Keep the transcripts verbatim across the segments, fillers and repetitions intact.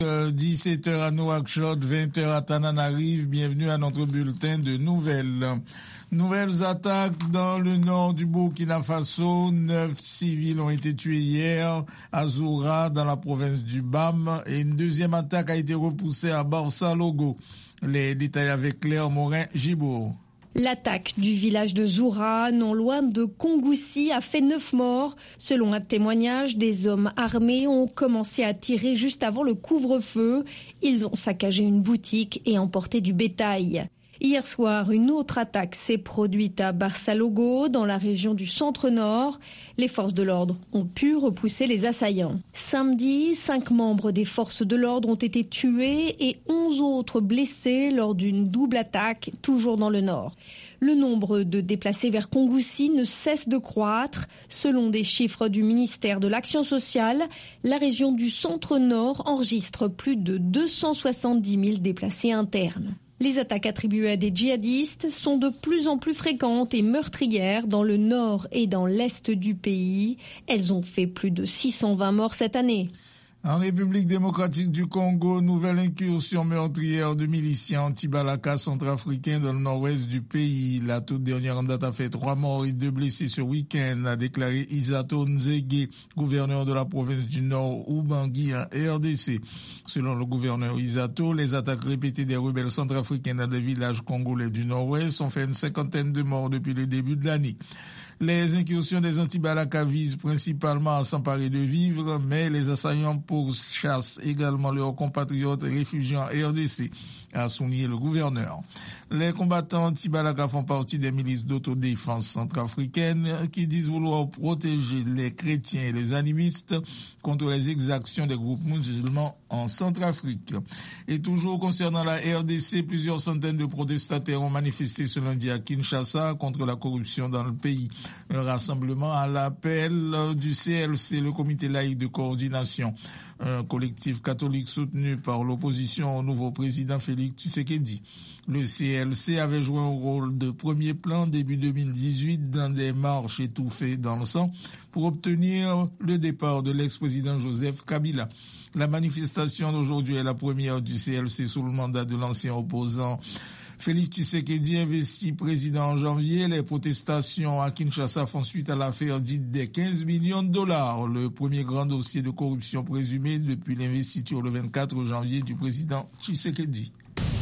dix-sept heures à Nouakchott, vingt heures à Tananarive. Bienvenue à notre bulletin de nouvelles. Nouvelles attaques dans le nord du Burkina Faso. Neuf civils ont été tués hier à Zoura, dans la province du Bam. Et une deuxième attaque a été repoussée à Barça-Logo. Les détails avec Claire Morin-Gibourg. L'attaque du village de Zoura, non loin de Kongoussi, a fait neuf morts. Selon un témoignage, des hommes armés ont commencé à tirer juste avant le couvre-feu. Ils ont saccagé une boutique et emporté du bétail. Hier soir, une autre attaque s'est produite à Barça-Logo, dans la région du centre-nord. Les forces de l'ordre ont pu repousser les assaillants. Samedi, cinq membres des forces de l'ordre ont été tués et onze autres blessés lors d'une double attaque, toujours dans le nord. Le nombre de déplacés vers Kongoussi ne cesse de croître. Selon des chiffres du ministère de l'Action sociale, la région du centre-nord enregistre plus de deux cent soixante-dix mille déplacés internes. Les attaques attribuées à des djihadistes sont de plus en plus fréquentes et meurtrières dans le nord et dans l'est du pays. Elles ont fait plus de six cent vingt morts cette année. En République démocratique du Congo, nouvelle incursion meurtrière de miliciens anti-Balaka centrafricains dans le nord-ouest du pays. La toute dernière en date a fait trois morts et deux blessés ce week-end, a déclaré Isato Nzege, gouverneur de la province du Nord Ubangui en R D C. Selon le gouverneur Isato, les attaques répétées des rebelles centrafricains dans des villages congolais du nord-ouest ont fait une cinquantaine de morts depuis le début de l'année. Les incursions des anti-Balaka visent principalement à s'emparer de vivres, mais les assaillants pourchassent également leurs compatriotes réfugiés en R D C, a souligné le gouverneur. Les combattants anti-Balaka font partie des milices d'autodéfense centrafricaines qui disent vouloir protéger les chrétiens et les animistes contre les exactions des groupes musulmans en Centrafrique. Et toujours concernant la R D C, plusieurs centaines de protestataires ont manifesté ce lundi à Kinshasa contre la corruption dans le pays. Un rassemblement à l'appel du C L C, le comité laïque de coordination, un collectif catholique soutenu par l'opposition au nouveau président Félix Tshisekedi. Le C L C avait joué un rôle de premier plan début deux mille dix-huit dans des marches étouffées dans le sang pour obtenir le départ de l'ex-président Joseph Kabila. La manifestation d'aujourd'hui est la première du C L C sous le mandat de l'ancien opposant Félix Tshisekedi, investi président en janvier. Les protestations à Kinshasa font suite à l'affaire dite des quinze millions de dollars, le premier grand dossier de corruption présumé depuis l'investiture le vingt-quatre janvier du président Tshisekedi.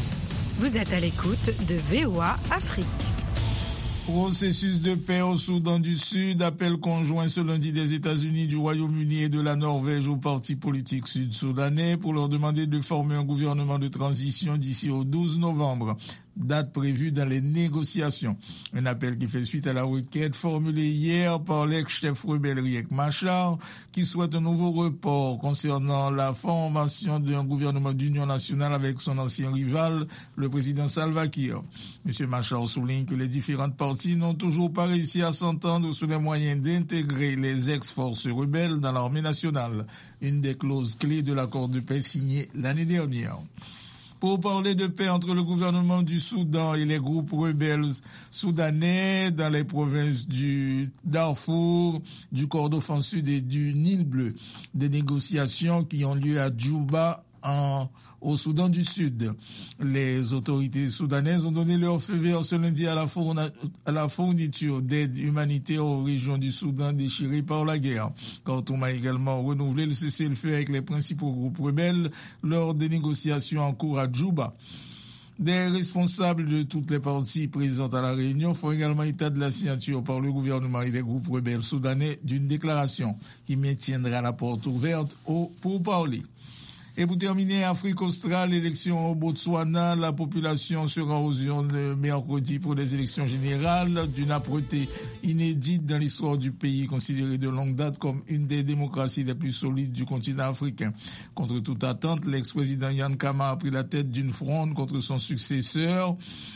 Vous êtes à l'écoute de V O A Afrique. Processus de paix au Soudan du Sud, appel conjoint ce lundi des États-Unis, du Royaume-Uni et de la Norvège aux partis politiques sud-soudanais pour leur demander de former un gouvernement de transition d'ici au douze novembre. Date prévue dans les négociations. Un appel qui fait suite à la requête formulée hier par l'ex-chef rebelle Riek Machar, qui souhaite un nouveau report concernant la formation d'un gouvernement d'union nationale avec son ancien rival, le président Salva Kiir. M. Machar souligne que les différentes parties n'ont toujours pas réussi à s'entendre sur les moyens d'intégrer les ex-forces rebelles dans l'armée nationale, une des clauses clés de l'accord de paix signé l'année dernière. Pour parler de paix entre le gouvernement du Soudan et les groupes rebelles soudanais dans les provinces du Darfour, du Kordofan Sud et du Nil Bleu. Des négociations qui ont lieu à Djouba, en, au Soudan du Sud. Les autorités soudanaises ont donné leur feu vert ce lundi à la, fourna, à la fourniture d'aide humanitaire aux régions du Soudan déchirées par la guerre. Khartoum a également renouvelé le cessez-le-feu avec les principaux groupes rebelles lors des négociations en cours à Djouba. Des responsables de toutes les parties présentes à la réunion font également état de la signature par le gouvernement et les groupes rebelles soudanais d'une déclaration qui maintiendra la porte ouverte aux pourparlers. Et pour terminer, Afrique australe, élection au Botswana, la population sera aux urnes mercredi pour des élections générales d'une âpreté inédite dans l'histoire du pays, considéré de longue date comme une des démocraties les plus solides du continent africain. Contre toute attente, l'ex-président Ian Khama a pris la tête d'une fronde contre son successeur,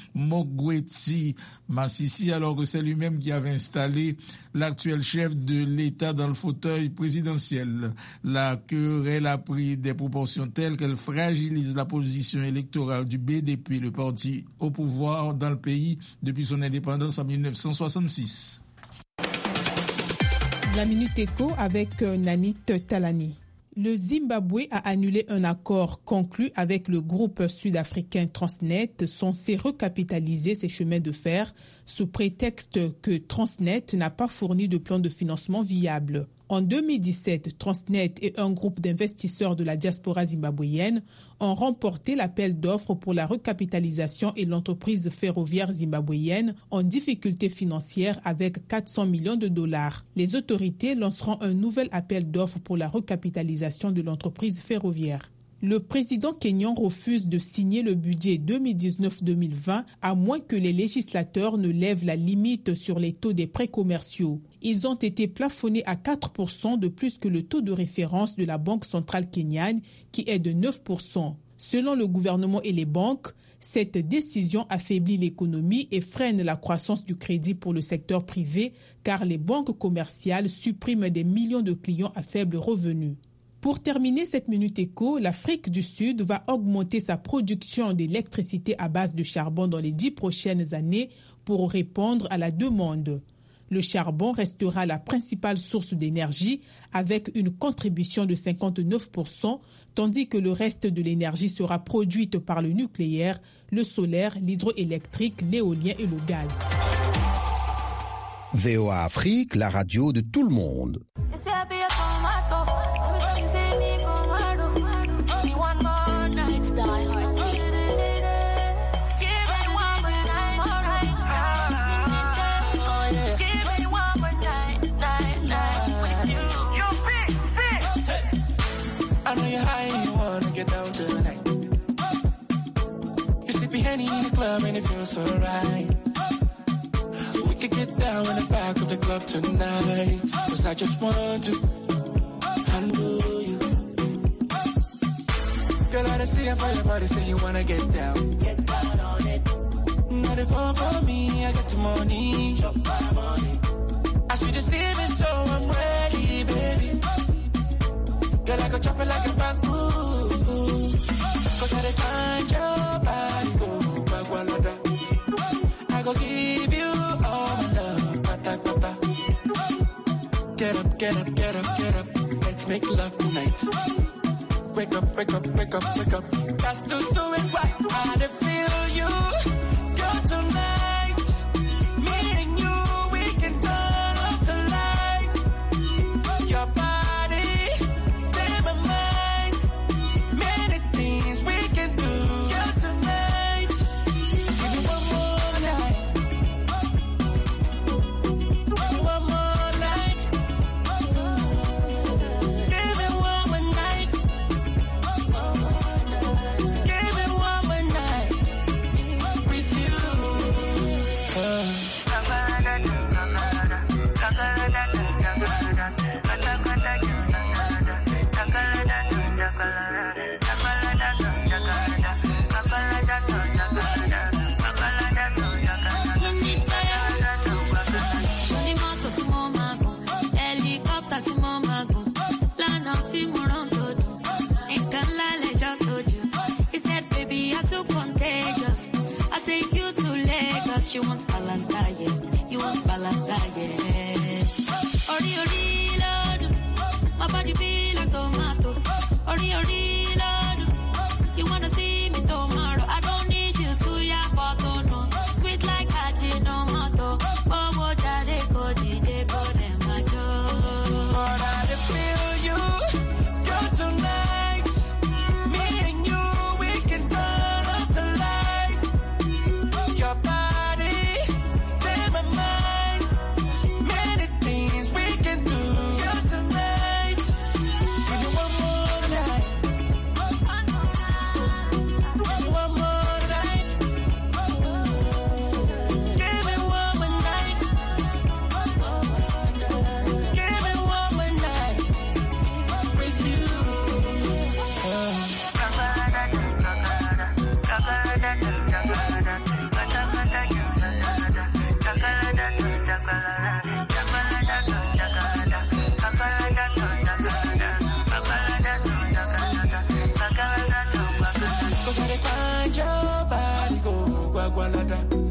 Mokgweetsi Masisi, alors que c'est lui-même qui avait installé l'actuel chef de l'État dans le fauteuil présidentiel. La querelle a pris des proportions telles qu'elle fragilise la position électorale du B D P, le parti au pouvoir dans le pays depuis son indépendance en dix-neuf cent soixante-six. La Minute Éco avec Nanit Talani. Le Zimbabwe a annulé un accord conclu avec le groupe sud-africain Transnet censé recapitaliser ses chemins de fer sous prétexte que Transnet n'a pas fourni de plan de financement viable. En deux mille dix-sept, Transnet et un groupe d'investisseurs de la diaspora zimbabwéenne ont remporté l'appel d'offres pour la recapitalisation et l'entreprise ferroviaire zimbabwéenne en difficulté financière avec quatre cents millions de dollars. Les autorités lanceront un nouvel appel d'offres pour la recapitalisation de l'entreprise ferroviaire. Le président kényan refuse de signer le budget deux mille dix-neuf deux mille vingt à moins que les législateurs ne lèvent la limite sur les taux des prêts commerciaux. Ils ont été plafonnés à quatre pour cent de plus que le taux de référence de la Banque centrale kenyane qui est de neuf pour cent. Selon le gouvernement et les banques, cette décision affaiblit l'économie et freine la croissance du crédit pour le secteur privé car les banques commerciales suppriment des millions de clients à faible revenu. Pour terminer cette Minute Éco, l'Afrique du Sud va augmenter sa production d'électricité à base de charbon dans les dix prochaines années pour répondre à la demande. Le charbon restera la principale source d'énergie avec une contribution de cinquante-neuf pour cent, tandis que le reste de l'énergie sera produite par le nucléaire, le solaire, l'hydroélectrique, l'éolien et le gaz. V O A Afrique, la radio de tout le monde. I know you're high and you wanna get down tonight. You sippy Henny in the club and it feels so right. So we could get down in the back of the club tonight. Cause I just want to handle you. Girl, I see you for your body, say you wanna get down. Get down on it. Not if all for me, I got the money. Drop my money. I see the see me, so I'm ready, baby. Girl, I go chop it like a bamboo. Cause I dey find your body, go bagwalada. I go give you all my love, pata pata. Get up, get up, get up, get up. Let's make love tonight. Wake up, wake up, wake up, wake up. Got to do it right. I dey feel you, girl, tonight. Me and you, we can turn up the light. Your body. You want balanced diet, you want balanced diet. Ori ori lord, my body be like tomato. Ori ori lord, you wanna see me tomorrow? I don't need you to ya photo no. Sweet like Ajinomoto. Oh, what jare go dide go dem ajo. But I feel you, girl, tonight. Me and you, we can turn up the light. Your body. Cause I dey find your body, go, guagualada.